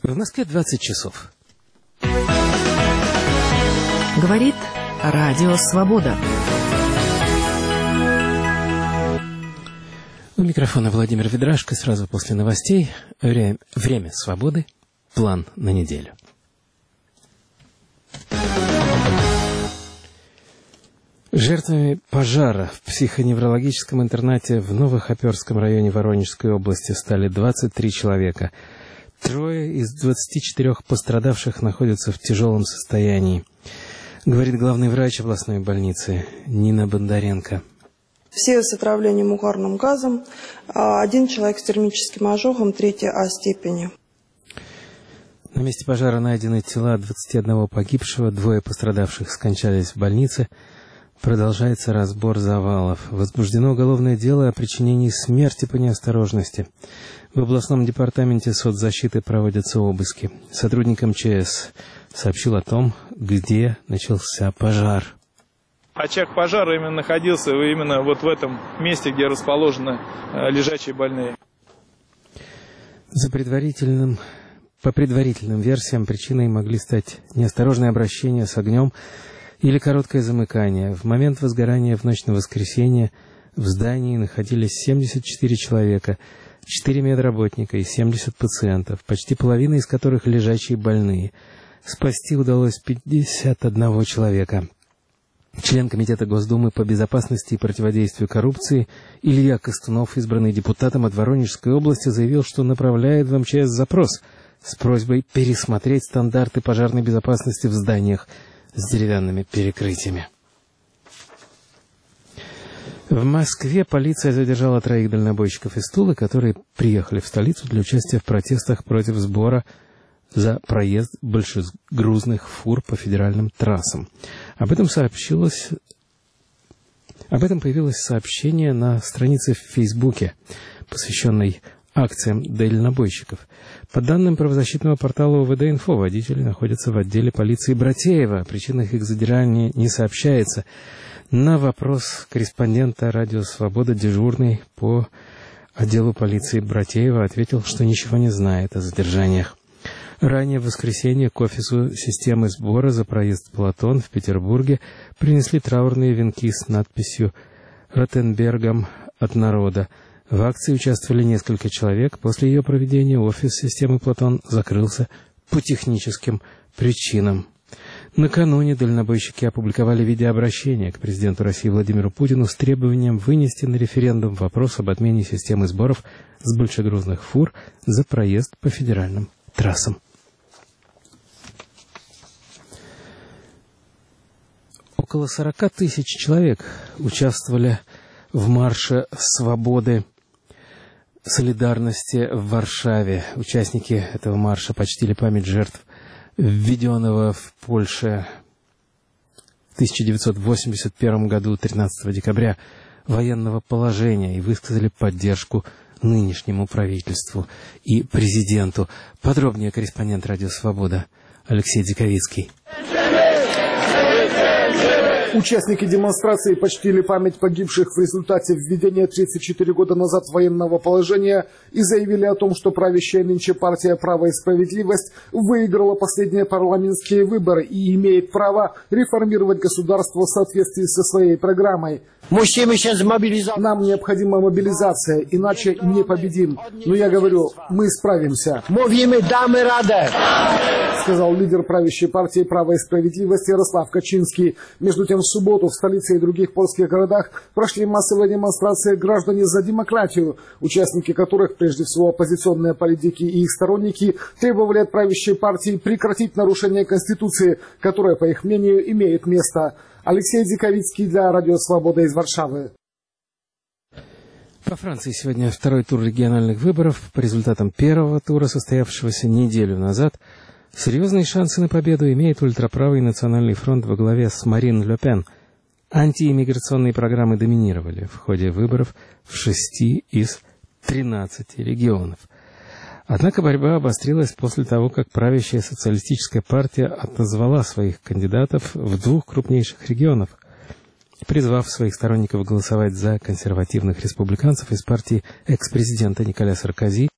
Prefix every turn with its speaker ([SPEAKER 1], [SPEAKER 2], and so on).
[SPEAKER 1] В Москве 20 часов.
[SPEAKER 2] Говорит Радио Свобода.
[SPEAKER 1] У микрофона Владимир Ведрашко. Сразу после новостей. Время свободы. План на неделю. Жертвами пожара в психоневрологическом интернате в Новохоперском районе Воронежской области стали 23 человека. 3 из 24 пострадавших находятся в тяжелом состоянии, говорит главный врач областной больницы Нина Бондаренко.
[SPEAKER 3] Все с отравлением угарным газом, 1 человек с термическим ожогом 3-й А степени.
[SPEAKER 1] На месте пожара найдены тела 21 погибшего, 2 пострадавших скончались в больнице. Продолжается разбор завалов. Возбуждено уголовное дело о причинении смерти по неосторожности. В областном департаменте соцзащиты проводятся обыски. Сотрудник МЧС сообщил о том, где начался пожар.
[SPEAKER 4] Очаг пожара именно находился именно вот в этом месте, где расположены лежачие больные. По предварительным версиям причиной могли стать неосторожное обращение с огнем или короткое замыкание. В момент возгорания в ночь на воскресенье в здании находились 74 человека, 4 медработника и 70 пациентов, почти половина из которых лежачие больные. Спасти удалось 51 человека. Член Комитета Госдумы по безопасности и противодействию коррупции Илья Костунов, избранный депутатом от Воронежской области, заявил, что направляет в МЧС запрос с просьбой пересмотреть стандарты пожарной безопасности в зданиях с деревянными перекрытиями. В Москве полиция задержала 3 дальнобойщиков из Тулы, которые приехали в столицу для участия в протестах против сбора за проезд большегрузных фур по федеральным трассам. Об этом появилось сообщение на странице в Фейсбуке, посвященной акциям дальнобойщиков. По данным правозащитного портала УВД-Инфо, водители находятся в отделе полиции Братеева. О причинах их задержания не сообщается. На вопрос корреспондента «Радио Свобода» дежурный по отделу полиции Братеева ответил, что ничего не знает о задержаниях. Ранее в воскресенье к офису системы сбора за проезд Платон в Петербурге принесли траурные венки с надписью «Ротенбергом от народа». В акции участвовали несколько человек. После ее проведения офис системы Платон закрылся по техническим причинам. Накануне дальнобойщики опубликовали видеообращение к президенту России Владимиру Путину с требованием вынести на референдум вопрос об отмене системы сборов с большегрузных фур за проезд по федеральным трассам. Около 40 тысяч человек участвовали в марше свободы, солидарности в Варшаве. Участники этого марша почтили память жертв введенного в Польше в 1981 году, 13 декабря, военного положения и высказали поддержку нынешнему правительству и президенту. Подробнее корреспондент «Радио Свобода» Алексей Диковицкий.
[SPEAKER 5] Участники демонстрации почтили память погибших в результате введения 34 года назад военного положения и заявили о том, что правящая нынче партия «Право и справедливость» выиграла последние парламентские выборы и имеет право реформировать государство в соответствии со своей программой. Нам необходима мобилизация, иначе не победим. Но я говорю, мы справимся. Сказал лидер правящей партии «Право и справедливость» Ярослав Качинский. Между тем, в субботу в столице и других польских городах прошли массовые демонстрации «Граждане за демократию», участники которых, прежде всего оппозиционные политики и их сторонники, требовали от правящей партии прекратить нарушение Конституции, которое, по их мнению, имеет место. Алексей Диковицкий для Радио Свобода из Варшавы.
[SPEAKER 1] Во Франции сегодня второй тур региональных выборов. По результатам первого тура, состоявшегося неделю назад, серьезные шансы на победу имеет ультраправый национальный фронт во главе с Марин Ле Пен. Антииммиграционные программы доминировали в ходе выборов в 6 из 13 регионов. Однако борьба обострилась после того, как правящая социалистическая партия отозвала своих кандидатов в 2 крупнейших регионах, призвав своих сторонников голосовать за консервативных республиканцев из партии экс-президента Николя Саркози